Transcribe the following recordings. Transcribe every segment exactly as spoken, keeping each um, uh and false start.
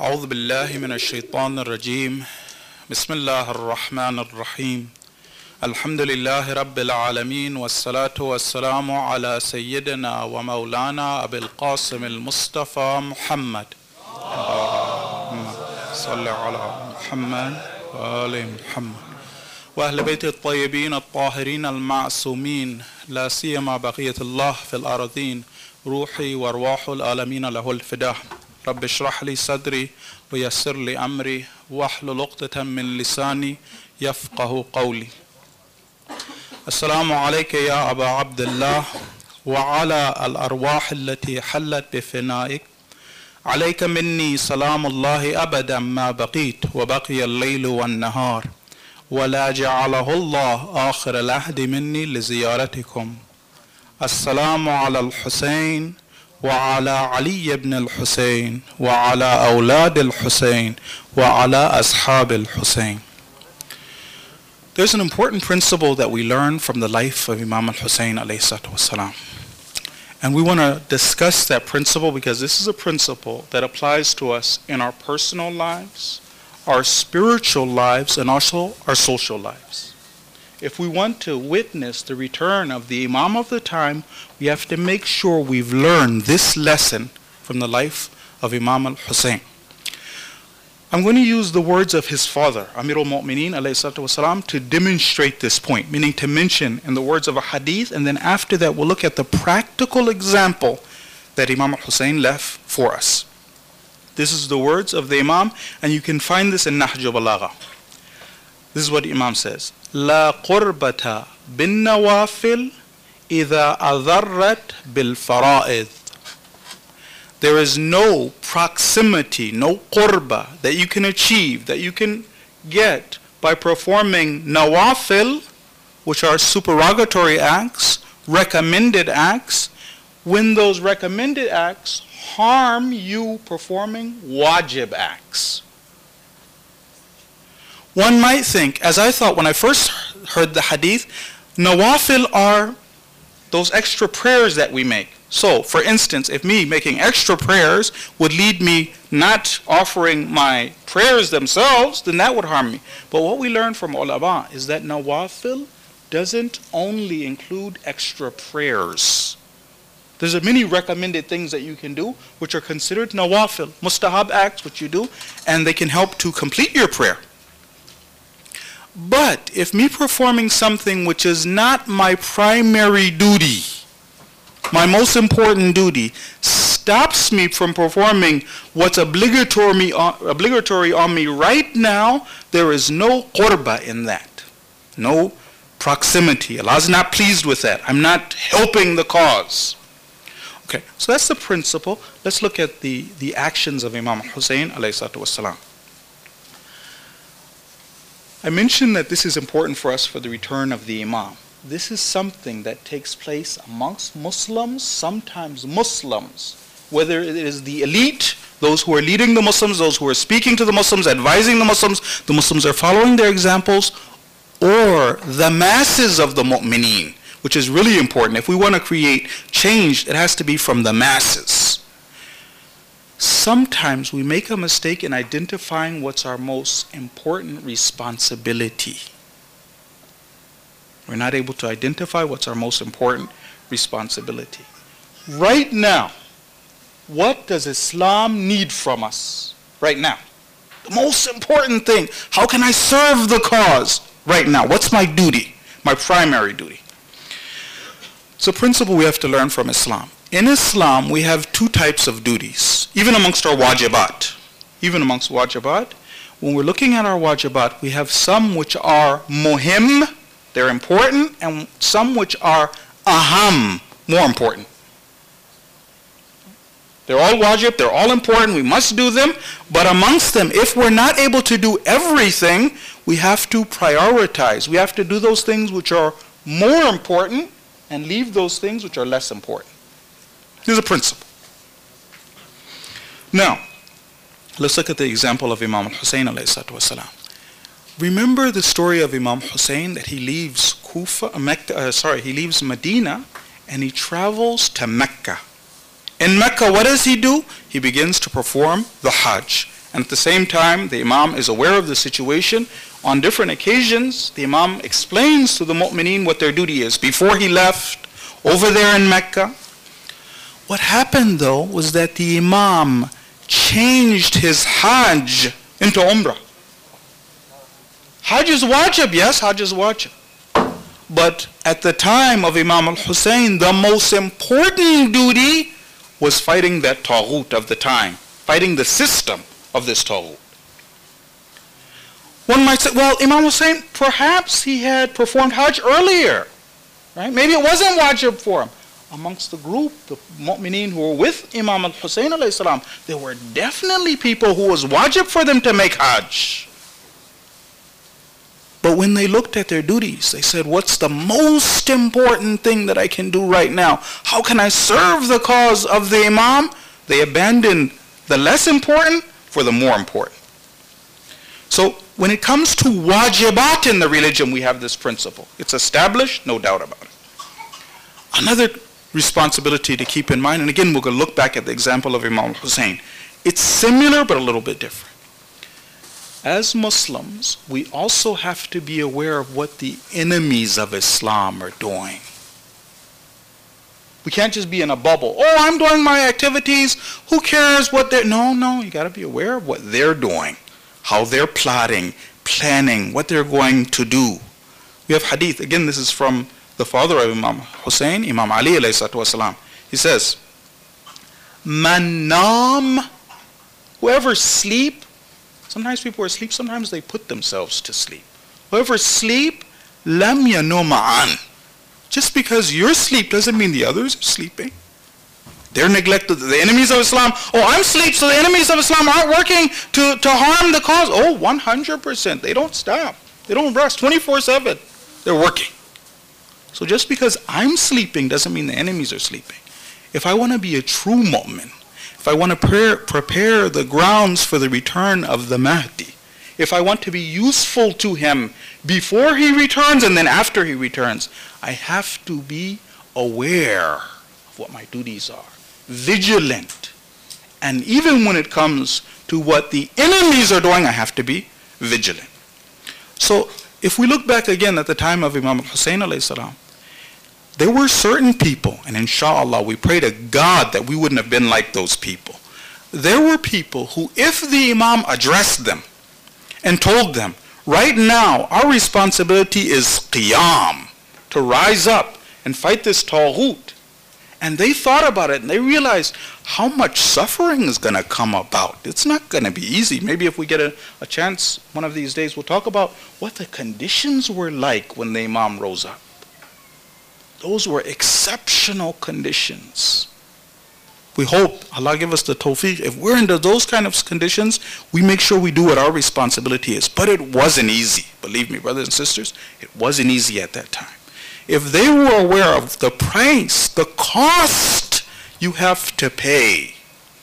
أعوذ بالله من الشيطان الرجيم بسم الله الرحمن الرحيم الحمد لله رب العالمين والصلاة والسلام على سيدنا ومولانا أبي القاسم المصطفى محمد اللهم صل على محمد وآل محمد وأهل بيت الطيبين الطاهرين المعصومين لا سيما بقية الله في الأرضين روحي وارواح العالمين له الفداء رب اشرح لي صدري ويسر لي أمري واحلل عقدة من لساني يفقه قولي. السلام عليك يا أبا عبد الله وعلى الأرواح التي حلت بفنائك. عليك مني سلام الله أبدا ما بقيت وبقي الليل والنهار، ولا جعله الله آخر العهد مني لزيارتكم. السلام على الحسين وعلى علي بن الحسين وعلى أولاد الحسين وعلى أصحاب الحسين. There's an important principle that we learn from the life of Imam al-Hussein alayhi salatu wasalam. And we want to discuss that principle because this is a principle that applies to us in our personal lives, our spiritual lives, and also our social lives. If we want to witness the return of the Imam of the time, we have to make sure we've learned this lesson from the life of Imam al-Hussein. I'm going to use the words of his father, Amir al-Mu'mineen alayhi salatu wasalam, to demonstrate this point, meaning to mention in the words of a hadith, and then after that we'll look at the practical example that Imam al-Hussein left for us. This is the words of the Imam, and you can find this in Nahj al-Balagha. This is what the Imam says. لا قربة بالنوافل إذا أضرت بالفرائض. There is no proximity, no qurba that you can achieve, that you can get by performing nawafil, which are supererogatory acts, recommended acts, when those recommended acts harm you performing wajib acts. One might think, as I thought when I first heard the hadith, nawafil are those extra prayers that we make. So, for instance, if me making extra prayers would lead me not offering my prayers themselves, then that would harm me. But what we learn from ulama is that nawafil doesn't only include extra prayers. There's many recommended things that you can do which are considered nawafil, mustahab acts which you do, and they can help to complete your prayer. But if me performing something which is not my primary duty, my most important duty, stops me from performing what's obligatory, obligatory on me right now, there is no qurba in that. No proximity. Allah is not pleased with that. I'm not helping the cause. Okay, so that's the principle. Let's look at the, the actions of Imam Hussein alayhi salatu wasalam. I mentioned that this is important for us for the return of the Imam. This is something that takes place amongst Muslims, sometimes Muslims, whether it is the elite, those who are leading the Muslims, those who are speaking to the Muslims, advising the Muslims, the Muslims are following their examples, or the masses of the mu'mineen, which is really important. If we want to create change, it has to be from the masses. Sometimes we make a mistake in identifying what's our most important responsibility. We're not able to identify what's our most important responsibility. Right now, what does Islam need from us? Right now. The most important thing. How can I serve the cause right now? What's my duty? My primary duty. It's a principle we have to learn from Islam. In Islam, we have two types of duties, even amongst our wajibat. Even amongst wajibat, when we're looking at our wajibat, we have some which are muhim, they're important, and some which are aham, more important. They're all wajib, they're all important, we must do them, but amongst them, if we're not able to do everything, we have to prioritize. We have to do those things which are more important and leave those things which are less important. This is a principle. Now, let's look at the example of Imam al-Hussein alayhi salatu wasalam. Remember the story of Imam Hussein that he leaves Kufa, Mecca, uh, sorry, he leaves Medina and he travels to Mecca. In Mecca, what does he do? He begins to perform the Hajj. And at the same time, the Imam is aware of the situation. On different occasions, the Imam explains to the mu'mineen what their duty is. Before he left, over there in Mecca. What happened though was that the Imam changed his Hajj into Umrah. Hajj is wajib, yes, Hajj is wajib. But at the time of Imam al-Hussein, the most important duty was fighting that Taghut of the time, fighting the system of this Taghut. One might say, well, Imam Hussein, perhaps he had performed Hajj earlier, right? Maybe it wasn't wajib for him. Amongst the group, the mu'mineen who were with Imam al-Hussein alayhi salam, there were definitely people who was wajib for them to make Hajj. But when they looked at their duties, they said, what's the most important thing that I can do right now? How can I serve the cause of the Imam? They abandoned the less important for the more important. So when it comes to wajibat in the religion, we have this principle. It's established, no doubt about it. Another responsibility to keep in mind, and again we're going to look back at the example of Imam Hussein. It's similar but a little bit different. As Muslims, we also have to be aware of what the enemies of Islam are doing. We can't just be in a bubble. Oh, I'm doing my activities. Who cares what they're... No, no, you got to be aware of what they're doing, how they're plotting, planning, what they're going to do. We have hadith. Again, this is from the father of Imam Hussein, Imam Ali alayhi salatu wasalam. He says, Man nam, whoever sleep, sometimes people are asleep, sometimes they put themselves to sleep. Whoever sleep, lam yanum an. Just because you're asleep doesn't mean the others are sleeping. They're neglected. The enemies of Islam, oh, I'm asleep, so the enemies of Islam aren't working to, to harm the cause. Oh, one hundred percent. They don't stop. They don't rest twenty-four seven. They're working. So just because I'm sleeping doesn't mean the enemies are sleeping. If I want to be a true mu'min, if I want to prepare, prepare the grounds for the return of the Mahdi, if I want to be useful to him before he returns and then after he returns, I have to be aware of what my duties are, vigilant. And even when it comes to what the enemies are doing, I have to be vigilant. So if we look back again at the time of Imam al-Hussein alayhi salam, there were certain people, and inshallah we pray to God that we wouldn't have been like those people. There were people who, if the Imam addressed them and told them, right now our responsibility is qiyam, to rise up and fight this taghut, and they thought about it and they realized how much suffering is going to come about. It's not going to be easy. Maybe if we get a, a chance one of these days, we'll talk about what the conditions were like when the Imam rose up. Those were exceptional conditions. We hope Allah give us the tawfiq. If we're under those kind of conditions, we make sure we do what our responsibility is. But it wasn't easy. Believe me, brothers and sisters, it wasn't easy at that time. If they were aware of the price, the cost you have to pay,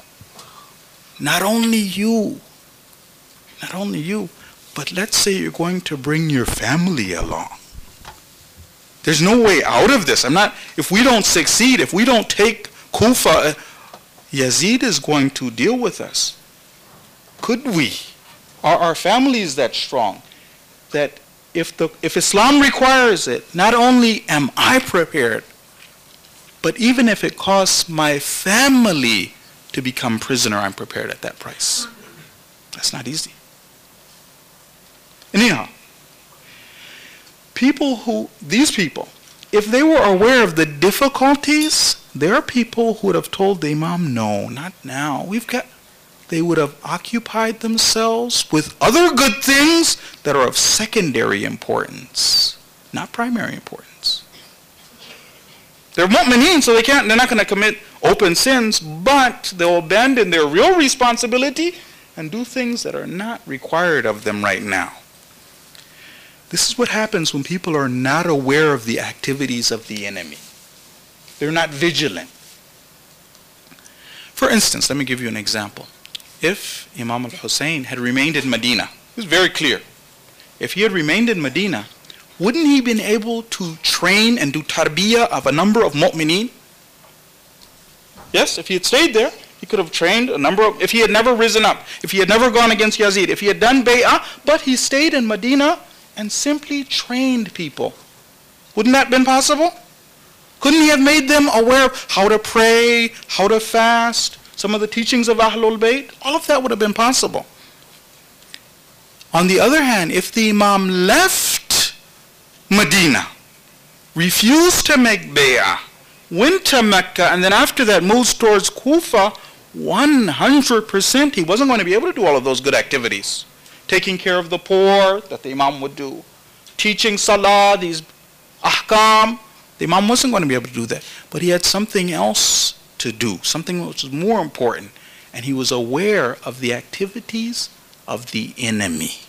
not only you, not only you, but let's say you're going to bring your family along. There's no way out of this. I'm not, if we don't succeed, if we don't take Kufa, Yazid is going to deal with us. Could we? Are our families that strong? That if, the, if Islam requires it, not only am I prepared, but even if it costs my family to become prisoner, I'm prepared at that price. That's not easy. Anyhow, people who, these people, if they were aware of the difficulties, there are people who would have told the Imam, no, not now. We've got, they would have occupied themselves with other good things that are of secondary importance, not primary importance. They're mu'mineen, so they can't, they're not going to commit open sins, but they'll abandon their real responsibility and do things that are not required of them right now. This is what happens when people are not aware of the activities of the enemy. They're not vigilant. For instance, let me give you an example. If Imam al-Hussein had remained in Medina, it was very clear. If he had remained in Medina, wouldn't he have been able to train and do tarbiyah of a number of mu'mineen? Yes, if he had stayed there, he could have trained a number of, if he had never risen up, if he had never gone against Yazid, if he had done bay'ah, but he stayed in Medina and simply trained people. Wouldn't that have been possible? Couldn't he have made them aware of how to pray, how to fast, some of the teachings of Ahlul Bayt? All of that would have been possible. On the other hand, if the Imam left Medina, refused to make bay'ah, went to Mecca, and then after that moves towards Kufa, one hundred percent he wasn't going to be able to do all of those good activities. Taking care of the poor, that the Imam would do. Teaching Salah, these ahkam, the Imam wasn't going to be able to do that. But he had something else to do, something which was more important. And he was aware of the activities of the enemy.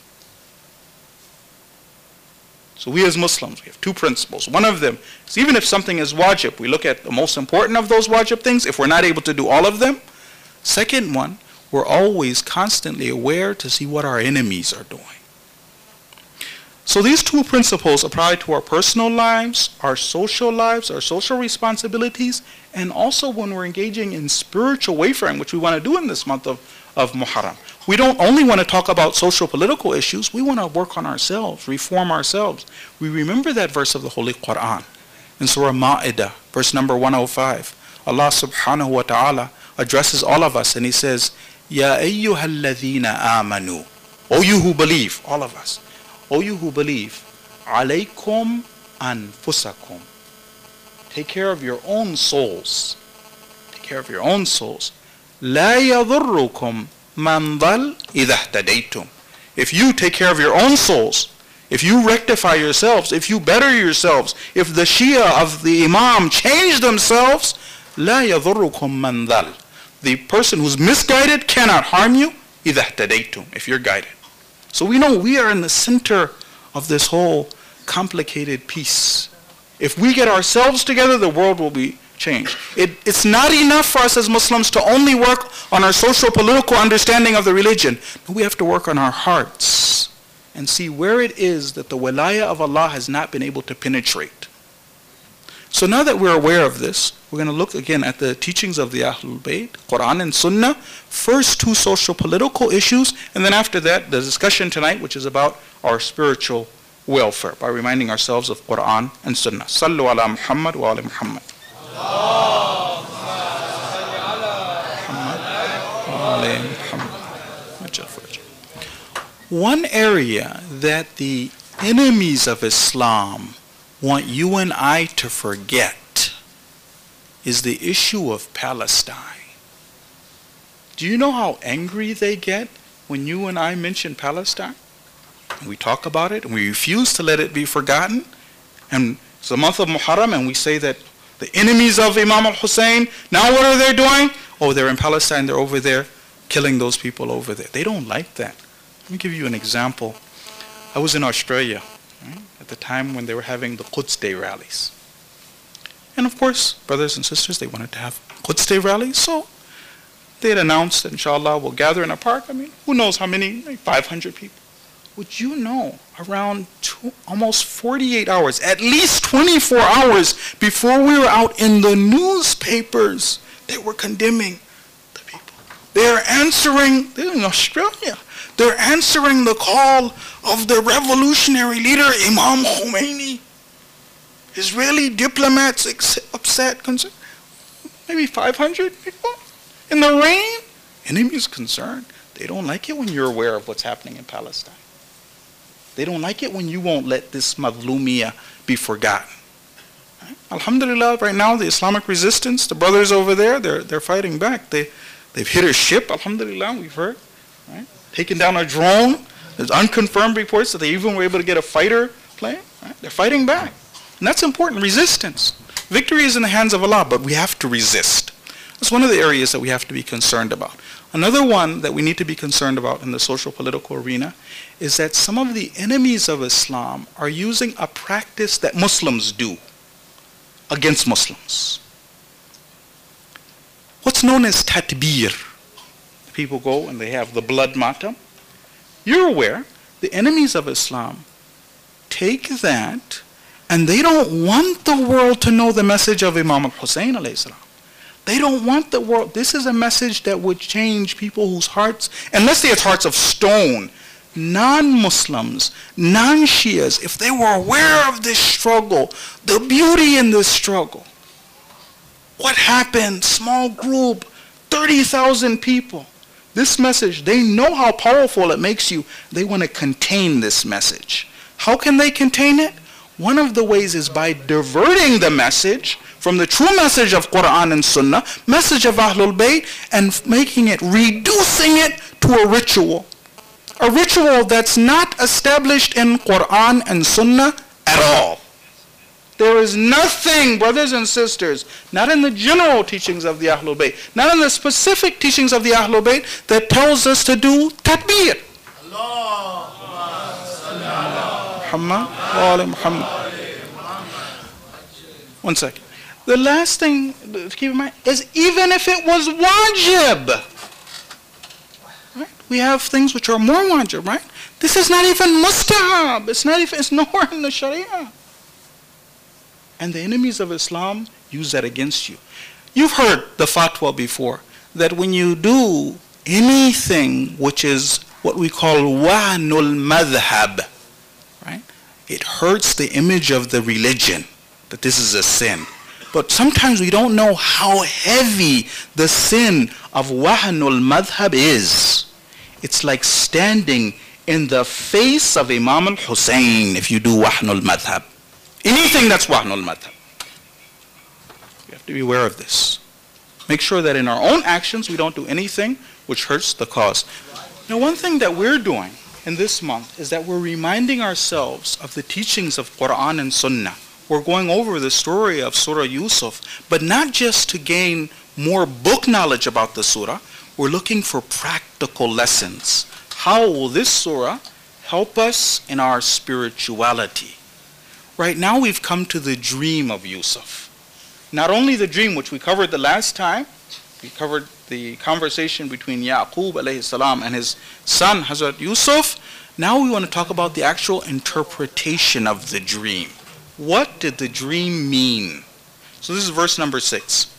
So we as Muslims, we have two principles. One of them is even if something is wajib, we look at the most important of those wajib things, if we're not able to do all of them. Second one, we're always constantly aware to see what our enemies are doing. So these two principles apply to our personal lives, our social lives, our social responsibilities, and also when we're engaging in spiritual wayfaring, which we want to do in this month of, of Muharram. We don't only want to talk about social political issues, we want to work on ourselves, reform ourselves. We remember that verse of the Holy Quran in Surah Ma'idah, verse number one oh five. Allah subhanahu wa ta'ala addresses all of us and He says, Ya ayyuhal ladhina amanu. O you who believe, all of us. O you who believe, alaykum anfusakum. Take care of your own souls. Take care of your own souls. La yadurrukum man dhal idha ihtadaytum. If you take care of your own souls, if you rectify yourselves, if you better yourselves, if the Shia of the Imam change themselves, la yadurrukum man dhal. The person who's misguided cannot harm you idha ihtadaytum, if you're guided. So we know we are in the center of this whole complicated piece. If we get ourselves together, the world will be changed. It, it's not enough for us as Muslims to only work on our social political understanding of the religion. But we have to work on our hearts and see where it is that the wilayah of Allah has not been able to penetrate. So now that we're aware of this, we're going to look again at the teachings of the Ahlul Bayt, Quran and Sunnah. First two social political issues, and then after that the discussion tonight, which is about our spiritual welfare, by reminding ourselves of Quran and Sunnah. Sallu ala Muhammad wa ala Muhammad. One area that the enemies of Islam want you and I to forget is the issue of Palestine. Do you know how angry they get when you and I mention Palestine? And we talk about it and we refuse to let it be forgotten. And it's the month of Muharram and we say that the enemies of Imam al-Hussein, now what are they doing? Oh, they're in Palestine, they're over there killing those people over there. They don't like that. Let me give you an example. I was in Australia, right, at the time when they were having the Quds Day rallies. And of course, brothers and sisters, they wanted to have Quds Day rallies, so they had announced that inshallah we'll gather in a park. I mean, who knows how many, like five hundred people. Would you know, around two, almost forty-eight hours, at least twenty-four hours before we were out in the newspapers, they were condemning the people. They're answering, they're in Australia, they're answering the call of the revolutionary leader, Imam Khomeini. Israeli diplomats upset, concerned. Maybe five hundred people in the rain. Enemies concerned. They don't like it when you're aware of what's happening in Palestine. They don't like it when you won't let this madlumiyah be forgotten. Right? Alhamdulillah, right now the Islamic resistance, the brothers over there, they're, they're fighting back. They, they've hit a ship, alhamdulillah, we've heard. Right? Taken down a drone. There's unconfirmed reports that they even were able to get a fighter plane. Right? They're fighting back. And that's important, resistance. Victory is in the hands of Allah, but we have to resist. That's one of the areas that we have to be concerned about. Another one that we need to be concerned about in the social political arena is that some of the enemies of Islam are using a practice that Muslims do against Muslims. What's known as tatbir. People go and they have the blood matam. You're aware, the enemies of Islam take that and they don't want the world to know the message of Imam al-Hussein alayhi salam. They don't want the world. This is a message that would change people whose hearts, unless they have hearts of stone, non-Muslims, non-Shias, if they were aware of this struggle, the beauty in this struggle. What happened? Small group, thirty thousand people. This message, they know how powerful it makes you. They want to contain this message. How can they contain it? One of the ways is by diverting the message from the true message of Quran and Sunnah, message of Ahlul Bayt, and making it, reducing it to a ritual. A ritual that's not established in Quran and Sunnah at all. There is nothing, brothers and sisters, not in the general teachings of the Ahlul Bayt, not in the specific teachings of the Ahlul Bayt, that tells us to do takbir. Muhammad, Muhammad. One second. The last thing to keep in mind is even if it was wajib, right? We have things which are more wajib, right? This is not even mustahab. It's not even, it's nowhere in the Sharia. And the enemies of Islam use that against you. You've heard the fatwa before, that when you do anything which is what we call wahnul madhab, right? It hurts the image of the religion, that this is a sin. But sometimes we don't know how heavy the sin of wahnul madhab is. It's like standing in the face of Imam al-Hussein if you do wahnul madhab. Anything that's wahnul madhab. We have to be aware of this. Make sure that in our own actions we don't do anything which hurts the cause. Now, one thing that we're doing in this month is that we're reminding ourselves of the teachings of Quran and Sunnah. We're going over the story of Surah Yusuf, but not just to gain more book knowledge about the surah. We're looking for practical lessons. How will this surah help us in our spirituality? Right now we've come to the dream of Yusuf. Not only the dream which we covered the last time, we covered the conversation between Yaqub alayhi salam and his son Hazrat Yusuf. Now we want to talk about the actual interpretation of the dream. What did the dream mean? So this is verse number six.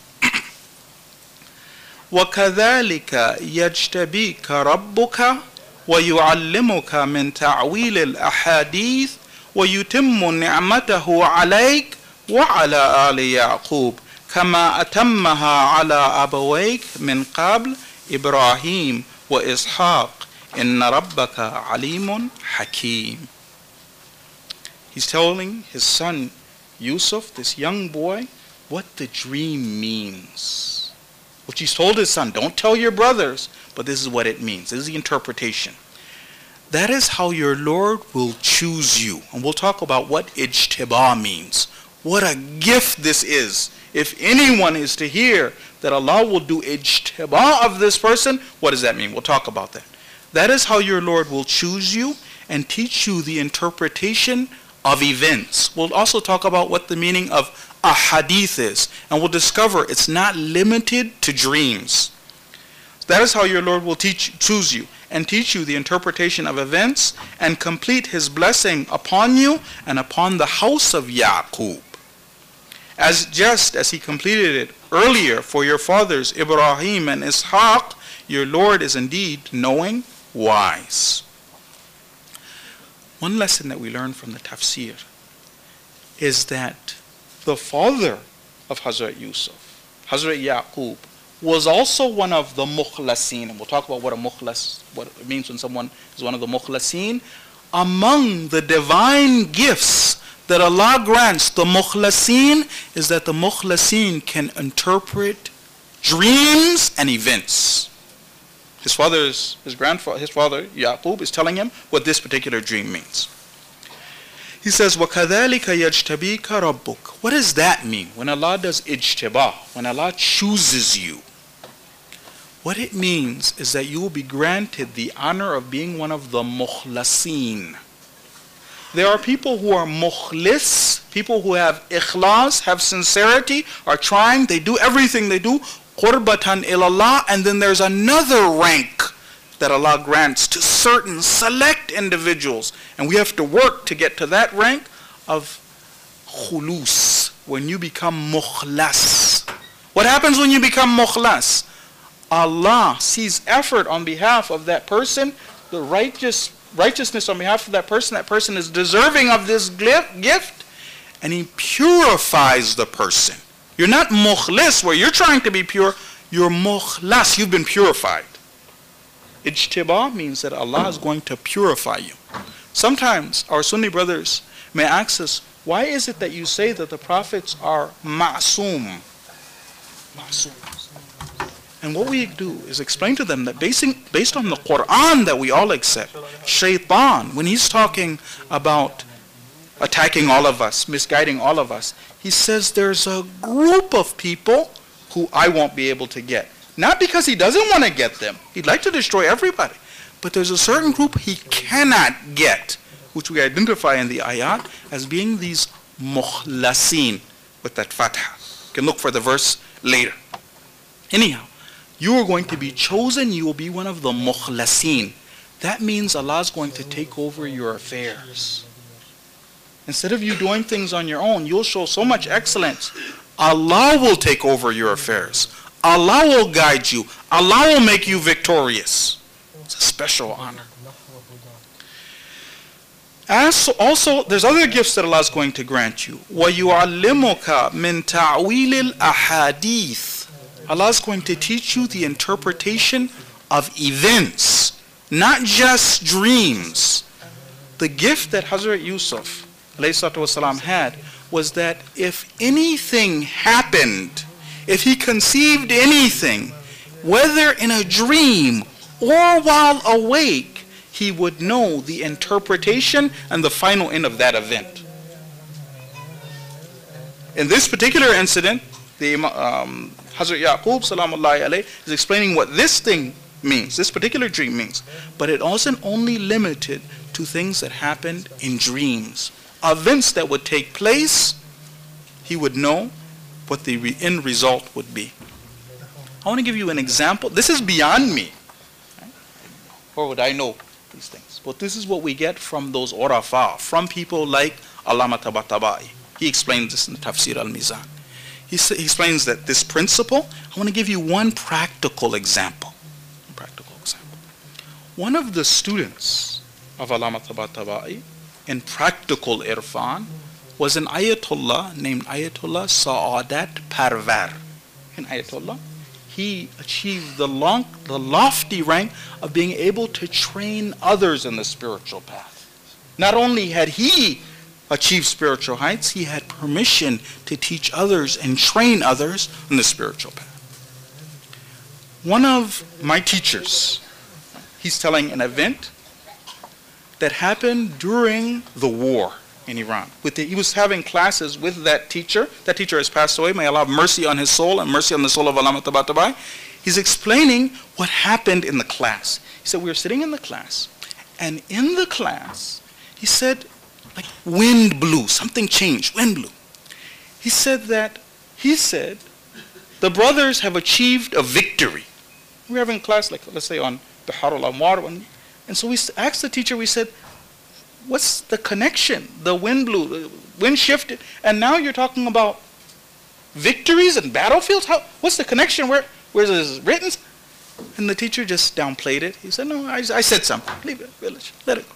وَكَذَلِكَ يَجْتَبِيكَ رَبُّكَ وَيُعَلِّمُكَ مِنْ تَعْوِيلِ الْأَحَادِيثِ وَيُتِمُّ نِعْمَتَهُ عَلَيْكَ وَعَلَى آلِ يَعْقُوبَ كَمَا أَتَمَّهَا عَلَى أَبَوَيْكَ مِنْ قَبْلِ إِبْرَاهِيمَ وَإِسْحَاقَ إِنَّ رَبَّكَ عَلِيمٌ حَكِيمٌ. He's telling his son Yusuf, this young boy, what the dream means. Which he's told his son, don't tell your brothers, but this is what it means. This is the interpretation. That is how your Lord will choose you. And we'll talk about what ijtibā means. What a gift this is. If anyone is to hear that Allah will do ijtibā of this person, what does that mean? We'll talk about that. That is how your Lord will choose you and teach you the interpretation of events. We'll also talk about what the meaning of a hadith is. And we'll discover it's not limited to dreams. That is how your Lord will teach, choose you and teach you the interpretation of events and complete His blessing upon you and upon the house of Yaqub. As just as He completed it earlier for your fathers Ibrahim and Ishaq, your Lord is indeed knowing, wise. One lesson that we learn from the tafsir is that the father of Hazrat Yusuf, Hazrat Yaqub, was also one of the mukhlasin. And we'll talk about what a mukhlas, what it means when someone is one of the mukhlasin. Among the divine gifts that Allah grants the mukhlasin is that the mukhlasin can interpret dreams and events. His father's, his grandfather, his father Yaqub is telling him what this particular dream means. He says, وَكَذَلِكَ يَجْتَبِيكَ رَبُّكَ. What does that mean? When Allah does ijtibā, when Allah chooses you, what it means is that you will be granted the honor of being one of the mukhlasin. There are people who are mukhlis, people who have ikhlas, have sincerity, are trying, they do everything they do, qurbatan ilallah, and then there's another rank that Allah grants to certain select individuals. And we have to work to get to that rank of khulus, when you become mukhlas. What happens when you become mukhlas? Allah sees effort on behalf of that person, the righteous righteousness on behalf of that person. That person is deserving of this gift, and He purifies the person. You're not mukhlis where you're trying to be pure. You're mukhlas. You've been purified. Ijtiba means that Allah is going to purify you. Sometimes our Sunni brothers may ask us, why is it that you say that the prophets are ma'soom? Ma'soom. And what we do is explain to them that basing, based on the Quran that we all accept, Shaitan, when he's talking about attacking all of us, misguiding all of us, he says there's a group of people who I won't be able to get. Not because he doesn't want to get them. He'd like to destroy everybody. But there's a certain group he cannot get, which we identify in the ayat as being these mukhlasin with that fatha. You can look for the verse later. Anyhow, you are going to be chosen. You will be one of the mukhlasin. That means Allah is going to take over your affairs. Instead of you doing things on your own, you'll show so much excellence. Allah will take over your affairs. Allah will guide you. Allah will make you victorious. It's a special honor. As also, there's other gifts that Allah is going to grant you. وَيُعَلِّمُكَ مِن تَعْوِيلِ الْأَحَادِيثِ. Allah is going to teach you the interpretation of events, not just dreams. The gift that Hazrat Yusuf والسلام, had was that if anything happened, if he conceived anything, whether in a dream or while awake, he would know the interpretation and the final end of that event. In this particular incident, the um, Hazrat Yaqub salamullahi alayhi is explaining what this thing means, this particular dream means. But it wasn't only limited to things that happened in dreams. Events that would take place, he would know what the re end result would be. I want to give you an example. This is beyond me. Right? Or would I know these things? But this is what we get from those urafa, from people like Allama Tabatabai. He explains this in the Tafsir al-Mizan. He, he explains that this principle, I want to give you one practical example. One practical example. One of the students of Allama Tabatabai in practical irfan was an Ayatollah named Ayatollah Sa'adat Parvar. An Ayatollah, he achieved the, long, the lofty rank of being able to train others in the spiritual path. Not only had he achieved spiritual heights, he had permission to teach others and train others in the spiritual path. One of my teachers, he's telling an event that happened during the war in Iran. With the, he was having classes with that teacher. That teacher has passed away. May Allah have mercy on his soul and mercy on the soul of Allama Tabatabai. He's explaining what happened in the class. He said, we were sitting in the class, and in the class, he said, like wind blew, something changed, wind blew. He said that, he said, the brothers have achieved a victory. We were having a class, like let's say on Bihar al-Anwar, and so we asked the teacher, we said, what's the connection? The wind blew, the wind shifted, and now you're talking about victories and battlefields? How, what's the connection? Where, where is this written? And the teacher just downplayed it. He said, no, I, I said something. Leave it, village, let it go.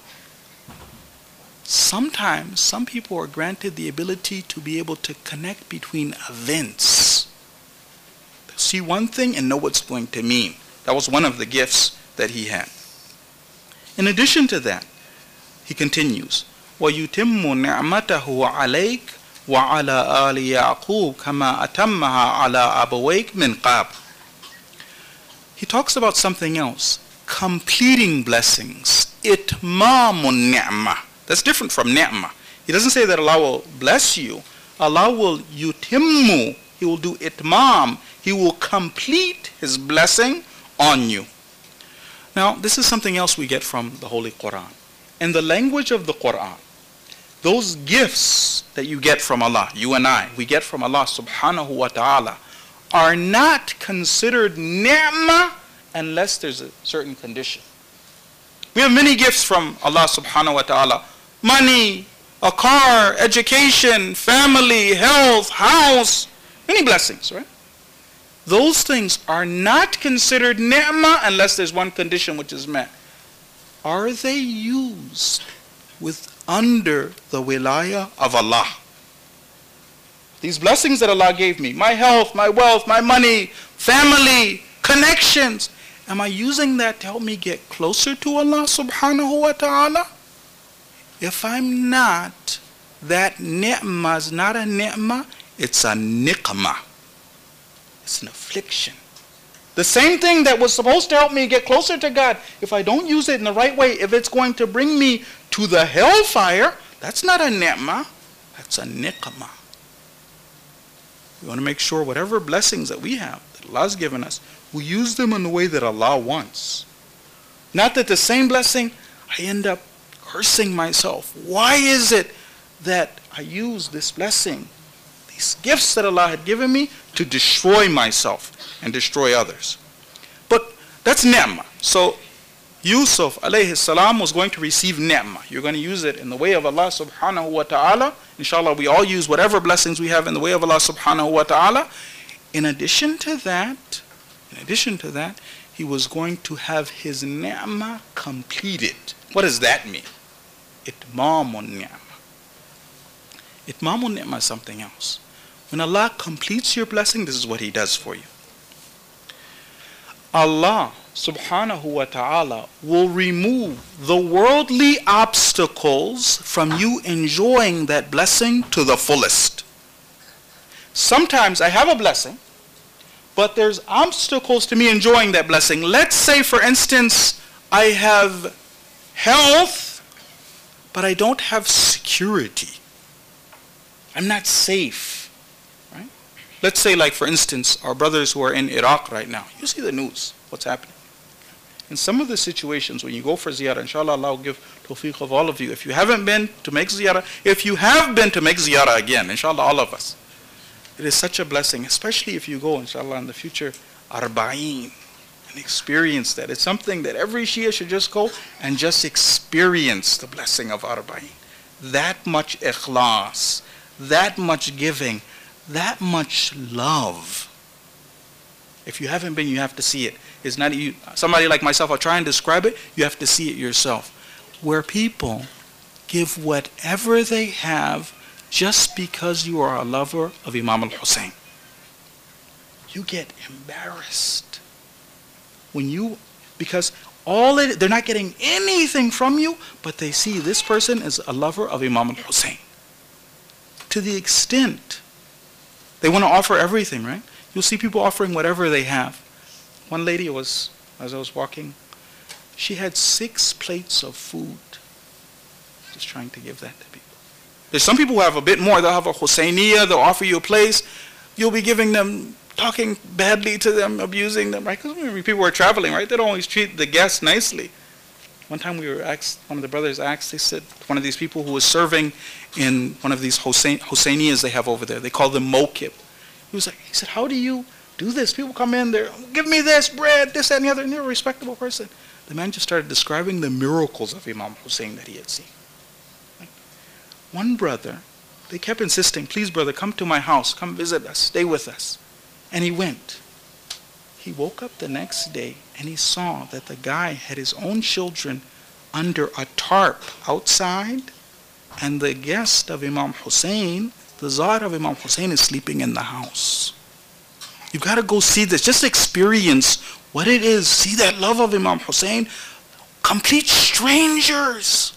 Sometimes, some people are granted the ability to be able to connect between events. See one thing and know what's going to mean. That was one of the gifts that he had. In addition to that, he continues, وَيُتِمُّ نِعْمَتَهُ عَلَيْكَ وَعَلَىٰ آلِ يَعْقُوبَ كَمَا أَتَمَّهَا عَلَىٰ أَبَوَيْكَ مِنْ قَبْلِ. He talks about something else, completing blessings, itmamun ni'mah. That's different from ni'mah. He doesn't say that Allah will bless you. Allah will yutimmu. He will do itmam. He will complete His blessing on you. Now, this is something else we get from the Holy Quran. In the language of the Quran, those gifts that you get from Allah, you and I, we get from Allah subhanahu wa ta'ala, are not considered ni'mah unless there's a certain condition. We have many gifts from Allah subhanahu wa ta'ala. Money, a car, education, family, health, house, many blessings, right? those things are not considered ni'mah unless there's one condition which is met. Are they used with under the wilayah of Allah? These blessings that Allah gave me, my health, my wealth, my money, family, connections, am I using that to help me get closer to Allah subhanahu wa ta'ala? If I'm not, that ni'mah is not a ni'mah, it's a niqmah. It's an affliction. The same thing that was supposed to help me get closer to God, if I don't use it in the right way, if it's going to bring me to the hellfire, that's not a ni'mah, that's a niqmah. We want to make sure whatever blessings that we have, that Allah has given us, we use them in the way that Allah wants. Not that the same blessing, I end up cursing myself. Why is it that I use this blessing, these gifts that Allah had given me, to destroy myself and destroy others? But that's ni'mah. So Yusuf alayhi salam was going to receive ni'mah. You're going to use it in the way of Allah subhanahu wa ta'ala. Inshallah, we all use whatever blessings we have in the way of Allah subhanahu wa ta'ala. In addition to that, in addition to that, he was going to have his ni'mah completed. What does that mean? Itmamun ni'mah. Itmamun ni'mah is something else. When Allah completes your blessing, this is what He does for you. Allah subhanahu wa ta'ala will remove the worldly obstacles from you enjoying that blessing to the fullest. Sometimes I have a blessing, but there's obstacles to me enjoying that blessing. Let's say, for instance, I have health, but I don't have security. I'm not safe, right? Let's say, like, for instance, our brothers who are in Iraq right now. You see the news, what's happening. In some of the situations, when you go for ziyarah, inshallah, Allah will give tawfiq of all of you. If you haven't been, to make ziyarah. If you have been, to make ziyarah again, inshallah, all of us. It is such a blessing, especially if you go, inshallah, in the future, arba'een, and experience that. It's something that every Shia should just go and just experience the blessing of arba'een. That much ikhlas, that much giving, that much love. If you haven't been, you have to see it. It's not you. Somebody like myself, I'll try and describe it. You have to see it yourself. Where people give whatever they have just because you are a lover of Imam al-Hussein. You get embarrassed when you, because all it, they're not getting anything from you, but they see this person is a lover of Imam al-Hussein. To the extent they want to offer everything, right? You'll see people offering whatever they have. One lady was, as I was walking, she had six plates of food. Just trying to give that to people. There's some people who have a bit more. They'll have a Husseiniya, they'll offer you a place. You'll be giving them, talking badly to them, abusing them, right? Because when people are traveling, right, they don't always treat the guests nicely. One time we were asked, one of the brothers asked, they said, one of these people who was serving in one of these Hussein, Husseinias they have over there, they call them mokib. He was like, he said, how do you do this? People come in there, give me this, bread, this, that, and the other, and you're a respectable person. The man just started describing the miracles of Imam Hussein that he had seen. Right? One brother, they kept insisting, please brother, come to my house, come visit us, stay with us. And he went. He woke up the next day and he saw that the guy had his own children under a tarp outside, and the guest of Imam Hussein, the Zahir of Imam Hussein, is sleeping in the house. You've got to go see this. Just experience what it is. See that love of Imam Hussein. Complete strangers.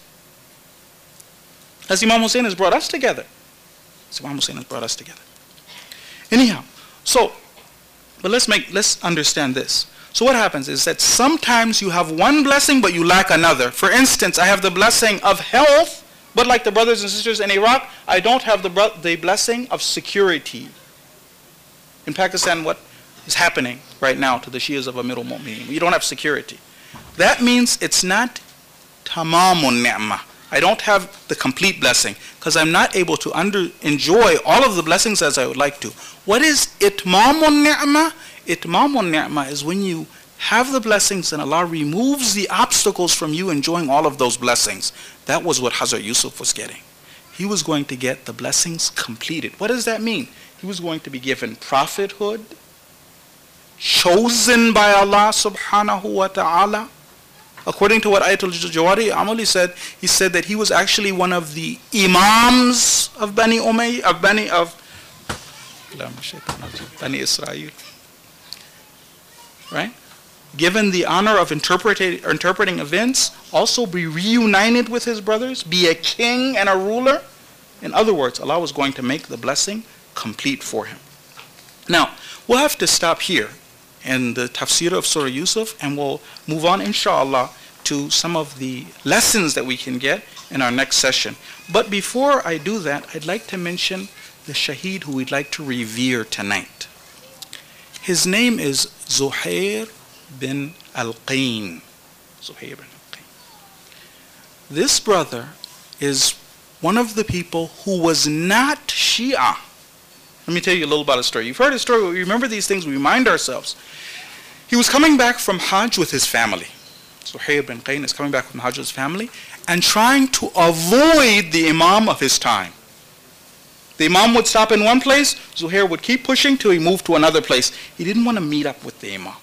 As Imam Hussein has brought us together. As Imam Hussein has brought us together. Anyhow, so, but let's make, let's understand this. So what happens is that sometimes you have one blessing but you lack another. For instance, I have the blessing of health, but like the brothers and sisters in Iraq, I don't have the, the blessing of security. In Pakistan, what is happening right now to the Shias of Amirul Mu'mineen? You don't have security. That means it's not tamamun ni'mah. I don't have the complete blessing because I'm not able to under, enjoy all of the blessings as I would like to. What is itmamun ni'mah? Itmamun ni'mah is when you have the blessings and Allah removes the obstacles from you enjoying all of those blessings. That was what Hazrat Yusuf was getting. He was going to get the blessings completed. What does that mean? He was going to be given prophethood. chosen by Allah subhanahu wa ta'ala. According to what Ayatul Jawari Amali said, he said that he was actually one of the imams of Bani Umayyah, of Bani of Bani Israel. Right? Given the honor of interpreting, interpreting events, also be reunited with his brothers, be a king and a ruler. In other words, Allah was going to make the blessing complete for him. Now, we'll have to stop here in the tafsir of Surah Yusuf, and we'll move on, inshallah, to some of the lessons that we can get in our next session. But before I do that, I'd like to mention the shaheed who we'd like to revere tonight. His name is Zuhair bin Al-Qayn. Zuhair bin Al-Qayn. This brother is one of the people who was not Shia. Let me tell you a little about his story. You've heard his story. We remember these things. We remind ourselves. He was coming back from Hajj with his family. Zuhair bin Qayn is coming back from Hajj with his family and trying to avoid the Imam of his time. The Imam would stop in one place. Zuhair would keep pushing till he moved to another place. He didn't want to meet up with the Imam.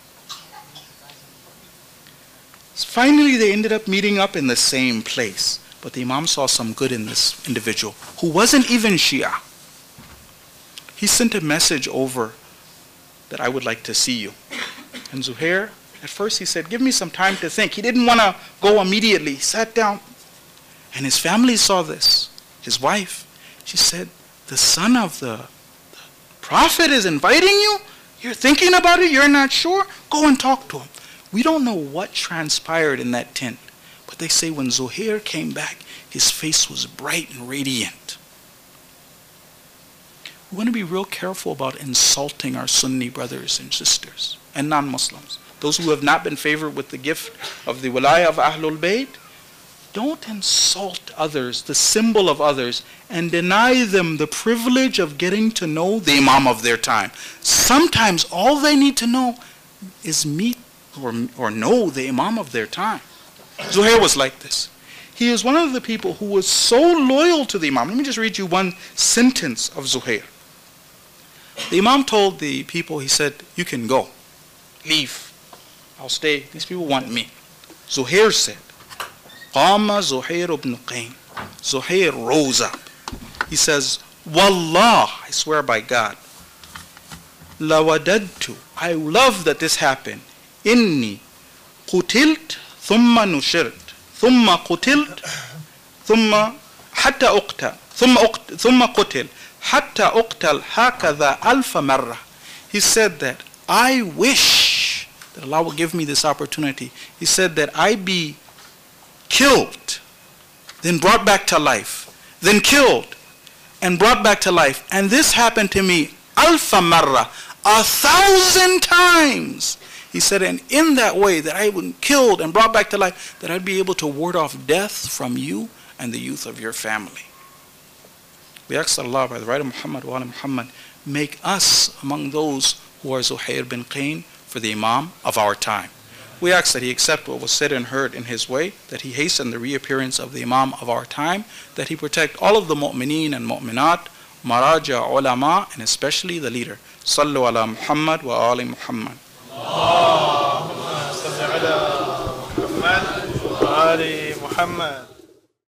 Finally, they ended up meeting up in the same place. But the Imam saw some good in this individual who wasn't even Shia. He sent a message over that I would like to see you. And Zuhair, at first he said, give me some time to think. He didn't want to go immediately. He sat down. And his family saw this. His wife, she said, the son of the, the prophet is inviting you? You're thinking about it? You're not sure? Go and talk to him. We don't know what transpired in that tent. But they say when Zuhair came back, his face was bright and radiant. We want to be real careful about insulting our Sunni brothers and sisters and non-Muslims. Those who have not been favored with the gift of the Walaya of Ahlul Bayt, don't insult others, the symbol of others, and deny them the privilege of getting to know the Imam of their time. Sometimes all they need to know is meet or, or know the Imam of their time. Zuhair was like this. He is one of the people who was so loyal to the Imam. Let me just read you one sentence of Zuhair. The Imam told the people, he said, you can go. Leave. I'll stay. These people want me. Zuhair said, Qama Zuhair ibn Qayn. Zuhair rose up. He says, Wallah, I swear by God, lawadadtu, I love that this happened. Inni qutilt thumma nushirt thumma qutilt thumma hatta uqta thumma uqt thumma qutil hatta uqtal hakadha alfa marra. He said that I wish that Allah will give me this opportunity. He said that I be killed, then brought back to life, then killed and brought back to life. And this happened to me alfa marra, a thousand times. He said, and in that way that I would killed and brought back to life, that I'd be able to ward off death from you and the youth of your family. We ask Allah by the right of Muhammad wa ala Muhammad, make us among those who are Zuhair bin Qayn for the Imam of our time. We ask that he accept what was said and heard in his way, that he hasten the reappearance of the Imam of our time, that he protect all of the mu'mineen and mu'minat, maraja, ulama, and especially the leader. Sallu ala Muhammad wa ali Muhammad. اللهم صل على محمد وآل محمد.